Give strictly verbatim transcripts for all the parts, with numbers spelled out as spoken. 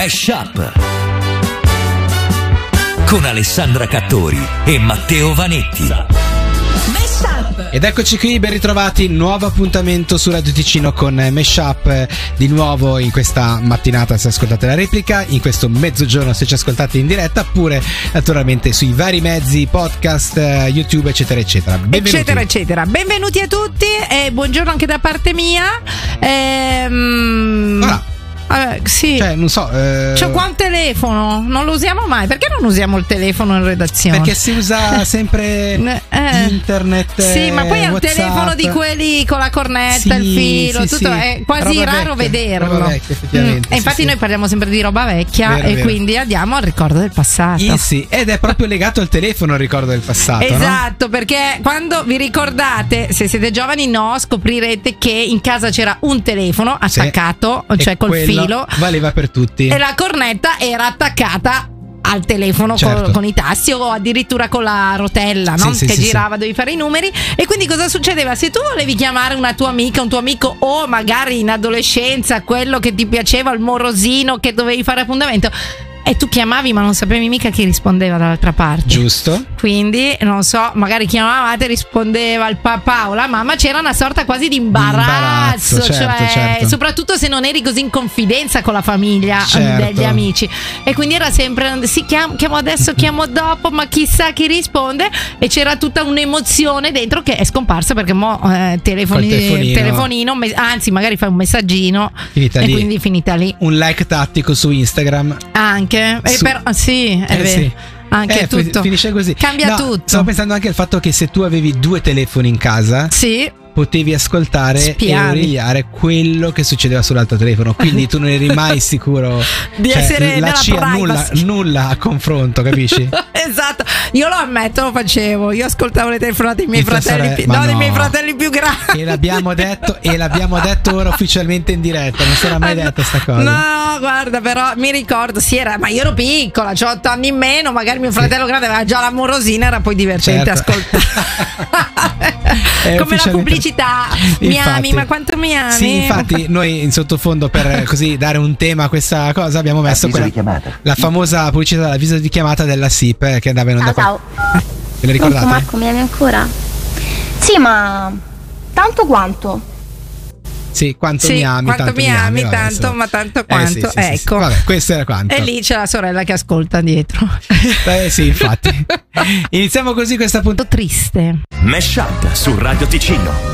Mashup con Alessandra Cattori e Matteo Vanetti. Ed eccoci qui, ben ritrovati, nuovo appuntamento su Radio Ticino con Mashup, di nuovo in questa mattinata se ascoltate la replica, in questo mezzogiorno se ci ascoltate in diretta, oppure naturalmente sui vari mezzi, podcast, YouTube eccetera eccetera. Benvenuti. Eccetera eccetera. Benvenuti a tutti e buongiorno anche da parte mia. Ehm... Voilà. Eh, sì. Cioè, non so. Eh... C'ho qua un telefono, non lo usiamo mai. Perché non usiamo il telefono in redazione? Perché si usa sempre eh, internet. Sì, ma poi è un WhatsApp. Telefono di quelli con la cornetta, sì, il filo, sì, tutto. Sì. È quasi roba raro vecchia, vederlo. Roba vecchia, effettivamente. Mm. E infatti sì, noi sì. parliamo sempre di roba vecchia, Vero, e vero. quindi andiamo al ricordo del passato. Eh, sì, ed è proprio legato al telefono il ricordo del passato. Esatto, no? Perché quando vi ricordate, se siete giovani no, scoprirete che in casa c'era un telefono attaccato, sì. cioè E col quello filo, valeva per tutti. e la cornetta era attaccata al telefono, certo. con, con i tasti, o addirittura con la rotella, no? Sì, sì, che sì, girava, sì. Dovevi fare i numeri. E quindi cosa succedeva? Se tu volevi chiamare una tua amica, un tuo amico, o magari in adolescenza quello che ti piaceva, il morosino che dovevi fare appuntamento, e tu chiamavi ma non sapevi mica chi rispondeva dall'altra parte. Giusto. Quindi, non so, magari chiamavate, rispondeva il papà o la mamma, c'era una sorta quasi di imbarazzo, imbarazzo, certo, cioè, certo. soprattutto se non eri così in confidenza con la famiglia, Certo. degli amici. E quindi era sempre, sì, chiamo, chiamo adesso, chiamo dopo, ma chissà chi risponde. E c'era tutta un'emozione dentro che è scomparsa, perché mo eh, telefoni, Col telefonino. telefonino, me- anzi magari fai un messaggino Finita e lì. quindi finita lì. Un like tattico su Instagram. Anche, e Su- però, sì, è Eh, vero. sì. Anche Eh, fi- tutto finisce così. cambia No, tutto. Stavo pensando anche al fatto che se tu avevi due telefoni in casa, Sì, potevi ascoltare Spiavi. e origliare quello che succedeva sull'altro telefono. Quindi tu non eri mai sicuro Di cioè, essere la nella C I A nulla, privacy. nulla a confronto, capisci? esatto, io lo ammetto, lo facevo. Io ascoltavo le telefonate dei miei Di tua fratelli, sorella- più, ma no, dei no. miei fratelli più grandi. E l'abbiamo detto, e l'abbiamo detto ora ufficialmente in diretta. Non si era mai detta sta cosa. No, guarda, però mi ricordo, sì, era, ma io ero piccola, c'ho otto anni in meno. Magari mio fratello grande aveva già la morosina, era poi divertente Certo. ascoltare. È Come la ufficialmente- pubblicità. Mi Infatti. ami, ma quanto mi ami? Sì, infatti noi in sottofondo, per così dare un tema a questa cosa, abbiamo messo Avviso quella, di chiamata. la famosa pubblicità, l'avviso di chiamata della S I P, eh, che andava in onda. Ciao, qua. ciao. Ve la ricordate? Marco, mi ami ancora? Sì, ma tanto quanto? Sì, quanto Sì, mi ami, quanto tanto mi ami, vabbè, tanto, insomma. ma tanto Eh, quanto. sì, sì, sì, sì. Ecco. Vabbè, questo era quanto. E lì c'è la sorella che ascolta dietro. Eh sì, infatti. Iniziamo così questa puntata. Triste. Mashup su Radio Ticino.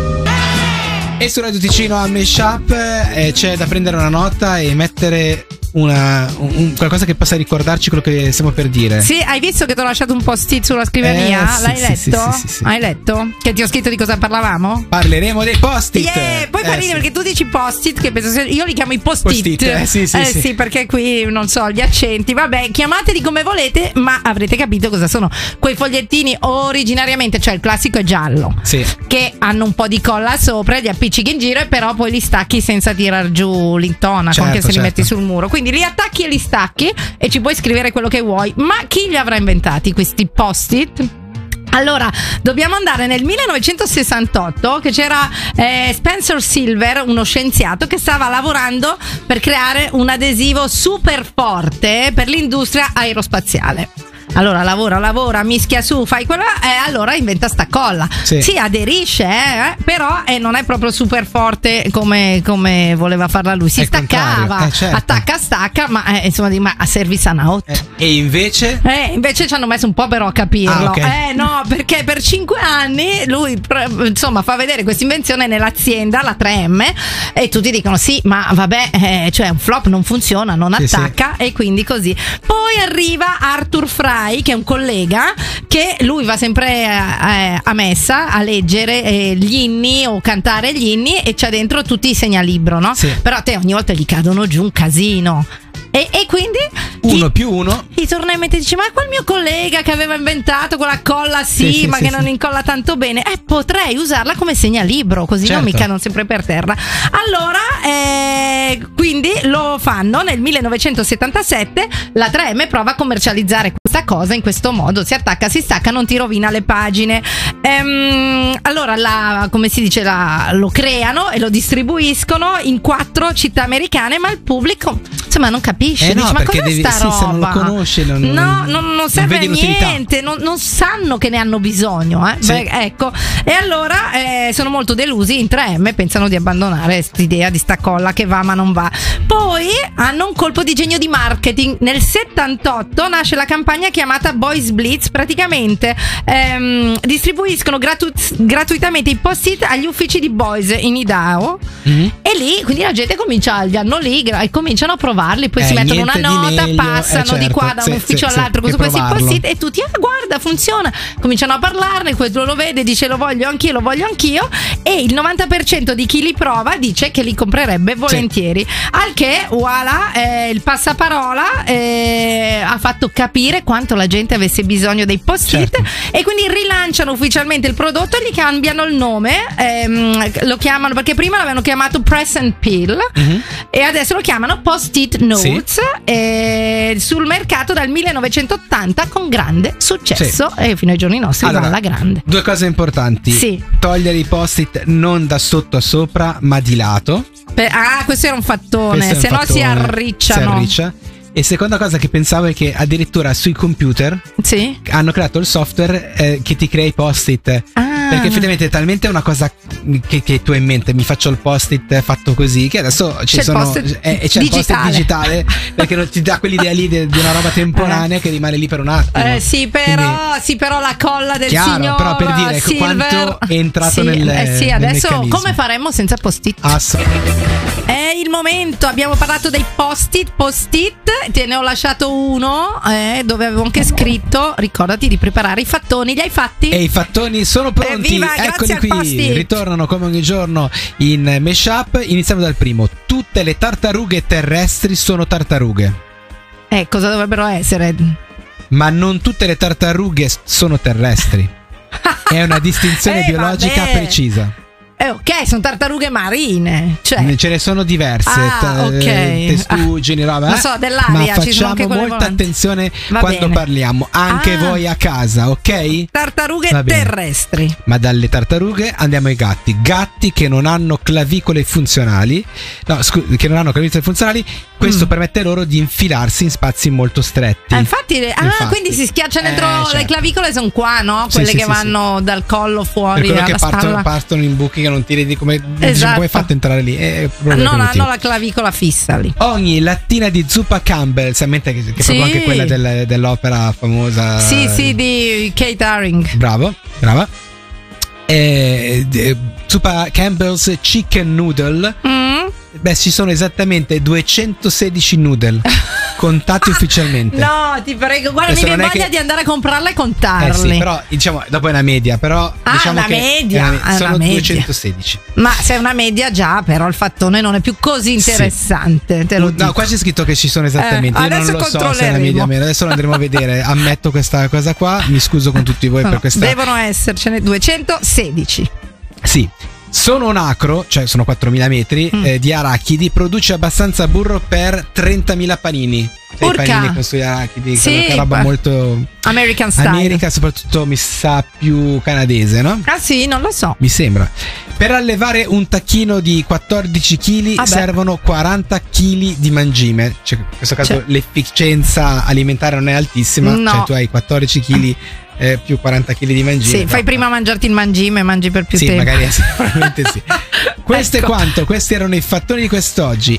E su Radio Ticino a Mashup eh, c'è da prendere una nota e mettere una, un, un- qualcosa che possa ricordarci quello che stiamo per dire. Sì, hai visto che ti ho lasciato un post-it sulla scrivania? Eh, sì, L'hai sì, letto? sì, sì, sì, sì. Hai letto? Che ti ho scritto di cosa parlavamo? Parleremo dei post-it. Yeah, poi Eh, fa ridere sì. perché tu dici post-it, che penso sia- io li chiamo i post-it. Post-it, eh, sì, sì, Eh, sì. sì, perché qui non so, gli accenti. Vabbè, chiamateli come volete, ma avrete capito cosa sono quei fogliettini originariamente, cioè il classico è giallo. Sì. Che hanno un po' di colla sopra, li appiccichi in giro e però poi li stacchi senza tirar giù l'intonaco, Certo, anche se li certo. metti sul muro. Quindi li attacchi e li stacchi e ci puoi scrivere quello che vuoi. Ma chi li avrà inventati questi post-it? Allora, dobbiamo andare nel millenovecentosessantotto, che c'era eh, Spencer Silver, uno scienziato che stava lavorando per creare un adesivo super forte per l'industria aerospaziale. Allora lavora, lavora, mischia su, fai quello e eh, allora inventa sta colla. Sì. Si aderisce, eh, però eh, non è proprio super forte come, come voleva farla lui. Si È il contrario, staccava, eh, certo. attacca, stacca, ma eh, insomma, di, ma a service a out. Eh, e invece Eh, invece ci hanno messo un po' però a capirlo. Ah, ok. Eh no, perché per cinque anni lui pre- insomma fa vedere questa invenzione nell'azienda, la tre M, e tutti dicono sì, ma vabbè, eh, cioè un flop, non funziona, non Sì, attacca, e quindi così. Poi arriva Arthur Fry, che è un collega, che lui va sempre eh, a messa a leggere eh, gli inni o cantare gli inni, e c'ha dentro tutti i segnalibro, no? Sì. Però a te ogni volta gli cadono giù un casino. E, e quindi uno gli- più uno. gli torna in mente e dice: ma quel mio collega che aveva inventato quella colla sì, Sì, sì, ma sì, che sì. non incolla tanto bene, eh, potrei usarla come segnalibro, così non Certo. mi cadono sempre per terra. Allora eh, quindi lo fanno nel millenovecentosettantasette. La tre M prova a commercializzare questa cosa in questo modo: si attacca, si stacca, non ti rovina le pagine. Ehm, allora la, come si dice, la, lo creano e lo distribuiscono in quattro città americane, ma il pubblico insomma non capisce capisce. Eh no, Dici, ma perché cos'è devi, sta sì, roba? se non lo conosci non, no, non, non serve a non vedi niente, non, non sanno che ne hanno bisogno. Eh? Sì. Beh, ecco. E allora eh, sono molto delusi. In tre emme pensano di abbandonare quest'idea di sta colla che va ma non va. Poi hanno un colpo di genio di marketing. Nel settantotto nasce la campagna chiamata Boys Blitz. Praticamente ehm, distribuiscono gratu- gratuitamente i post-it agli uffici di Boys in Idaho. Mm-hmm. E lì quindi la gente comincia, li hanno lì e cominciano a provarli. Poi eh, si mettono una nota, meglio, passano eh, certo, di qua da un sì, ufficio sì, all'altro sì, con questi provarlo. post-it e tutti, ah guarda funziona, cominciano a parlarne, quello lo vede, dice lo voglio anch'io, lo voglio anch'io, e il novanta per cento di chi li prova dice che li comprerebbe volentieri. Sì. Al che voilà, eh, il passaparola eh, ha fatto capire quanto la gente avesse bisogno dei post-it, certo. E quindi rilanciano ufficialmente il prodotto e gli cambiano il nome, ehm, lo chiamano, perché prima l'avevano chiamato Press and Peel, mm-hmm. e adesso lo chiamano Post-it Notes, sì. eh, sul mercato dal millenovecentottanta con grande successo, sì. E fino ai giorni nostri allora, va alla grande. Due cose importanti, sì. Togliere i post-it non da sotto a sopra ma di lato. Per, ah, questo era un fattone, se no si arricciano. Si arriccia. E seconda cosa che pensavo è che addirittura sui computer, sì. hanno creato il software eh, che ti crea i post-it. Ah. Perché effettivamente è talmente una cosa che, che tu hai in mente, mi faccio il post-it fatto così, che adesso ci c'è sono il eh, c'è digitale. il post-it digitale, perché non ti dà quell'idea lì di, di una roba temporanea eh. che rimane lì per un attimo. Eh, sì, però, Quindi, sì, però la colla del chiaro, signor però per dire Silver, quanto è entrato sì, nel eh sì, nel adesso meccanismo. Come faremmo senza post-it? Assolutamente. È il momento, abbiamo parlato dei post-it, post-it, te ne ho lasciato uno eh, dove avevo anche scritto, ricordati di preparare i fattoni, li hai fatti? E i fattoni sono pronti, Evviva, eccoli qui, post-it. Ritornano come ogni giorno in Meshup. Iniziamo dal primo. Tutte le tartarughe terrestri sono tartarughe. Eh, cosa dovrebbero essere? Ma non tutte le tartarughe sono terrestri. È una distinzione eh, biologica vabbè. precisa. Eh, ok, sono tartarughe marine, cioè. Ce ne sono diverse, ah, t- okay. testuggini, roba. Non so, dell'aria, ma ci sono anche facciamo molta volanti. attenzione Va quando bene. parliamo, anche ah, voi a casa, ok? Tartarughe terrestri. Ma dalle tartarughe andiamo ai gatti. Gatti che non hanno clavicole funzionali, no, scu- che non hanno clavicole funzionali. Questo mm. permette loro di infilarsi in spazi molto stretti. Ah, infatti, ah, infatti. quindi si schiacciano dentro eh, certo. le clavicole, sono qua, no? Quelle sì, che sì, vanno sì. dal collo fuori. Per quello che partono, spalla. partono in buchi che non ti rendi come. Esatto. Come hai fatto entrare lì? È non hanno la clavicola fissa lì. Ogni lattina di zuppa Campbell, se mente che, che è sì. proprio anche quella del, dell'opera famosa. Sì, sì, di Kate Haring. Bravo, brava. E, de, zuppa Campbell's Chicken Noodle. Mm. Beh, ci sono esattamente duecentosedici noodle contati ufficialmente. No, ti prego, guarda, adesso mi viene voglia che... di andare a comprarla e contarli. Eh sì, però diciamo dopo è una media, però ah, diciamo una che media, una me- sono una media. duecentosedici. Ma se è una media già, però il fattone non è più così interessante, sì. te lo dico. No, qua c'è scritto che ci sono esattamente. Eh, Io non lo so se è una media o meno. Adesso lo andremo a vedere. Ammetto questa cosa qua, mi scuso con tutti voi no, per questa. Devono essercene duecentosedici. Sì. Sono un acro, cioè sono quattromila metri mm. eh, di arachidi, produce abbastanza burro per trentamila panini. Cioè i panini con sugli arachidi, sì, che è roba molto American style. America, soprattutto mi sa più canadese, no? Ah sì, non lo so. Mi sembra. Per allevare un tacchino di quattordici chili ah servono quaranta chili di mangime. Cioè, in questo caso cioè. l'efficienza alimentare non è altissima, no. Cioè tu hai quattordici chili Eh, più quaranta chili di mangime. Sì, fai no. prima mangiarti il mangime e mangi per più sì, tempo. Sì, magari sicuramente sì. Questo ecco. è quanto, questi erano i fattoni di quest'oggi.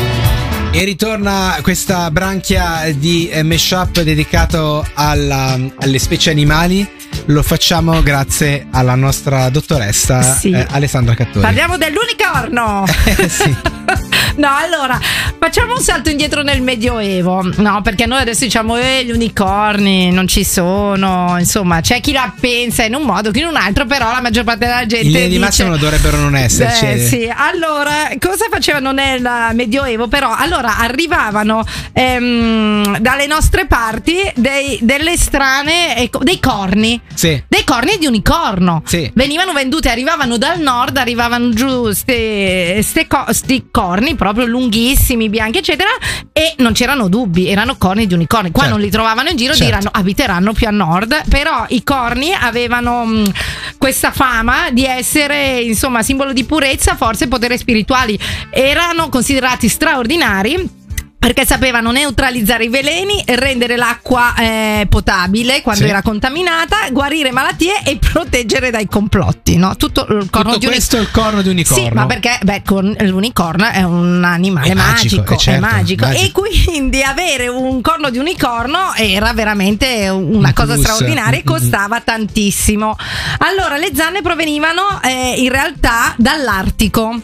E ritorna questa branchia di eh, Meshup dedicato alla, alle specie animali. Lo facciamo grazie alla nostra dottoressa sì. eh, Alessandra Cattori. Parliamo dell'unicorno. eh, sì. No, allora facciamo un salto indietro nel Medioevo. No, perché noi adesso diciamo eh, gli unicorni non ci sono. Insomma, c'è chi la pensa in un modo, chi in un altro, però la maggior parte della gente in linea di massimo dovrebbero non esserci. Eh, sì, allora cosa facevano nel Medioevo? Però allora arrivavano ehm, dalle nostre parti dei, delle strane dei corni. Sì. Dei corni di unicorno. Sì. Venivano vendute, arrivavano dal nord, arrivavano giù ste, ste co- sti corni proprio lunghissimi, bianchi eccetera, e non c'erano dubbi, erano corni di unicorni. Qua certo. non li trovavano in giro, certo. diranno abiteranno più a nord, però i corni avevano mh, questa fama di essere insomma simbolo di purezza, forze e potere spirituali, erano considerati straordinari. perché sapevano neutralizzare i veleni, rendere l'acqua eh, potabile quando sì. era contaminata, guarire malattie e proteggere dai complotti, no? Tutto il corno Tutto di questo è il corno di unicorno. Sì, ma perché beh, con l'unicorno è un animale è magico, magico, è, certo, è magico. magico. E quindi avere un corno di unicorno era veramente una un cosa plus. straordinaria e Mm-mm. costava tantissimo. Allora, le zanne provenivano eh, in realtà dall'Artico,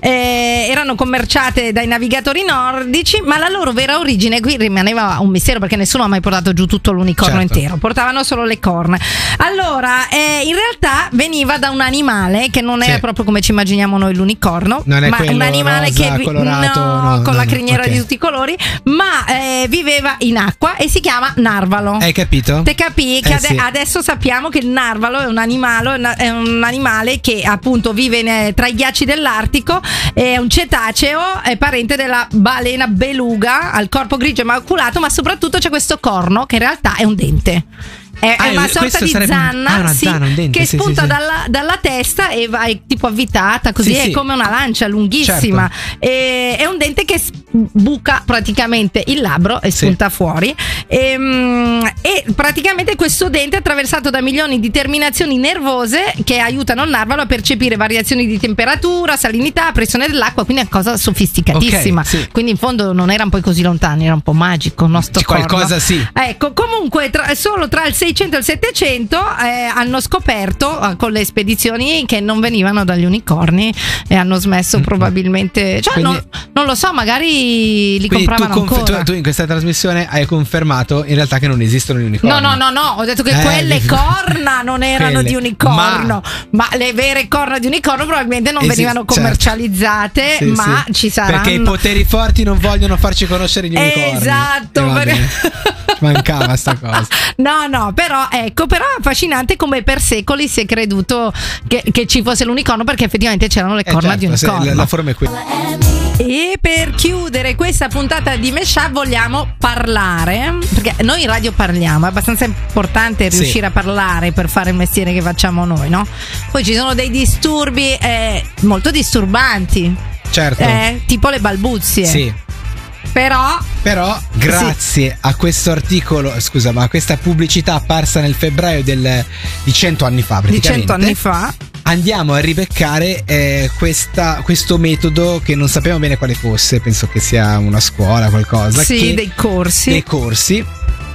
eh, erano commerciate dai navigatori nordici, ma la loro vera origine qui rimaneva un mistero perché nessuno ha mai portato giù tutto l'unicorno Certo. intero, portavano solo le corna. Allora, eh, in realtà veniva da un animale che non è Sì. proprio come ci immaginiamo noi l'unicorno, Non è ma quello un animale rosa, che vi- colorato, no, no, con no, la no, criniera ok. di tutti i colori, ma eh, viveva in acqua e si chiama narvalo. Hai capito? Te capì che Eh, ade- sì. adesso sappiamo che il narvalo è un animale, è un animale che appunto vive in- tra i ghiacci dell'Artico, è un cetaceo, è parente della balena beluga, al corpo grigio e maculato, ma soprattutto c'è questo corno che in realtà è un dente. È, Ah, è una questo sorta di sarebbe- zanna, ah, una sì, zanna, un dente, che sì, spunta sì, sì. Dalla, dalla testa e va è tipo avvitata così, Sì, è sì. come una lancia lunghissima. E, è un dente che s- buca praticamente il labbro e Sì. spunta fuori. E, mm, e praticamente questo dente è attraversato da milioni di terminazioni nervose che aiutano il narvalo a percepire variazioni di temperatura, salinità, pressione dell'acqua, quindi è una cosa sofisticatissima. Ok, sì. Quindi in fondo non erano poi così lontani, era un po' magico il nostro C'è corno. qualcosa, sì. Ecco, comunque tra- solo tra il Seicento e il Settecento eh, hanno scoperto eh, con le spedizioni che non venivano dagli unicorni e hanno smesso probabilmente, cioè Quindi- non, non lo so, magari li Quindi tu, compravano conf- ancora. tu, tu in questa trasmissione hai confermato in realtà che non esistono gli unicorni. No, no, no, no, ho detto che Eh, quelle di- corna non erano Quelle. di unicorno, ma... Ma- le vere corna di unicorno probabilmente non Esi- venivano certo. commercializzate, Sì, ma sì. ci saranno. Perché i poteri forti non vogliono farci conoscere gli unicorni. Esatto, E va perché- bene. Mancava sta cosa. No, no, però ecco, però è affascinante come per secoli si è creduto che, che ci fosse l'unicorno, perché effettivamente c'erano le Eh, corna certo, di se- unicorno. la, la forma è qui. E per chiudere questa puntata di Meshup vogliamo parlare, perché noi in radio parliamo, è abbastanza importante Sì. riuscire a parlare per fare il mestiere che facciamo noi, no? Poi ci sono dei disturbi eh, molto disturbanti, Certo. eh, tipo le balbuzie. Sì. Però Però grazie a questo articolo, scusa, ma a questa pubblicità apparsa nel febbraio del, di cento anni fa di praticamente, cento anni fa andiamo a ribeccare eh, questa, questo metodo che non sappiamo bene quale fosse, penso che sia una scuola, qualcosa. sì, che, dei corsi. dei corsi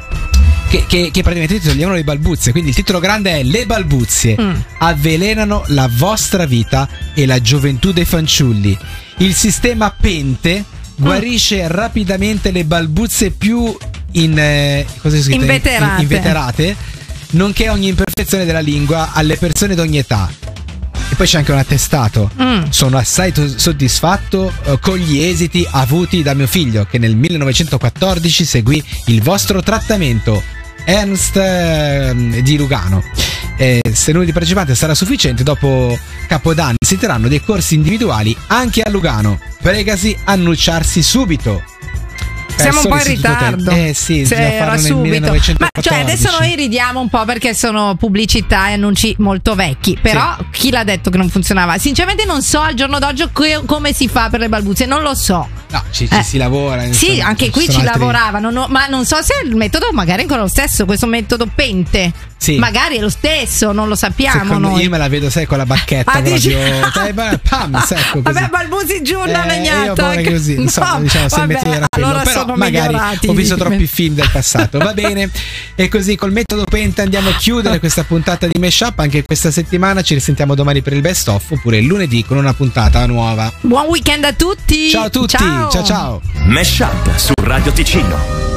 che, che, che praticamente ti toglievano le balbuzie. Quindi il titolo grande è: Le balbuzie Mm. avvelenano la vostra vita e la gioventù dei fanciulli. Il sistema Pente guarisce rapidamente le balbuzie più in, eh, cosa è scritto? Inveterate. In- inveterate, nonché ogni imperfezione della lingua alle persone d'ogni età. E poi c'è anche un attestato. Mm. Sono assai to- soddisfatto eh, con gli esiti avuti da mio figlio, che nel millenovecentoquattordici seguì il vostro trattamento. Ernst eh, di Lugano. Eh, se il numero di partecipanti sarà sufficiente, dopo Capodanno si terranno dei corsi individuali anche a Lugano. Pregasi annunciarsi subito. Siamo un po' in Presso l'Istituto ritardo. Te- Eh sì, Sì, bisogna era farlo nel subito. Ma millenovecentoquattordici. cioè adesso noi ridiamo un po' perché sono pubblicità e annunci molto vecchi. Però chi l'ha detto che non funzionava? Sinceramente non so al giorno d'oggi co- come si fa per le balbuzie, non lo so. No, ci, ci Eh. si lavora. Sì, insomma, anche ci qui sono ci altri- lavoravano, no, ma non so se il metodo magari è ancora lo stesso, questo metodo Pente. Sì. Magari è lo stesso, non lo sappiamo Secondo noi. io me la vedo, sai, con la bacchetta Ah, dici? proprio. Dai, beh, pam, secco così. Vabbè, balbuzi giù una Eh, legnata. io poi così, insomma, No, diciamo, se il vabbè, metodo era quello, allora però sono magari migliorati. ho visto troppi film del passato, va bene? E così col metodo Penta andiamo a chiudere questa puntata di Meshup. Anche questa settimana ci risentiamo domani per il best of, oppure lunedì con una puntata nuova. Buon weekend a tutti. Ciao a tutti, ciao ciao, ciao. Meshup su Radio Ticino.